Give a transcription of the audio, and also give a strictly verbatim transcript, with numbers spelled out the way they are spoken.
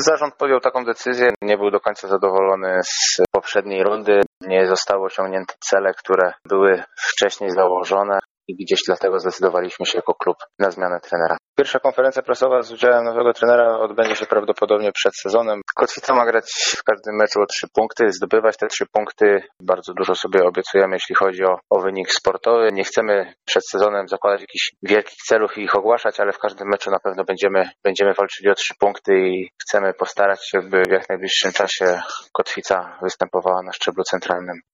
Zarząd podjął taką decyzję, nie był do końca zadowolony z poprzedniej rundy, nie zostały osiągnięte cele, które były wcześniej założone i gdzieś dlatego zdecydowaliśmy się jako klub na zmianę trenera. Pierwsza konferencja prasowa z udziałem nowego trenera odbędzie się prawdopodobnie przed sezonem. Kotwica ma grać w każdym meczu o trzy punkty, zdobywać te trzy punkty. Bardzo dużo sobie obiecujemy, jeśli chodzi o, o wynik sportowy. Nie chcemy przed sezonem zakładać jakichś wielkich celów i ich ogłaszać, ale w każdym meczu na pewno będziemy, będziemy walczyli o trzy punkty i chcemy postarać się, by w jak najbliższym czasie Kotwica występowała na szczeblu centralnym.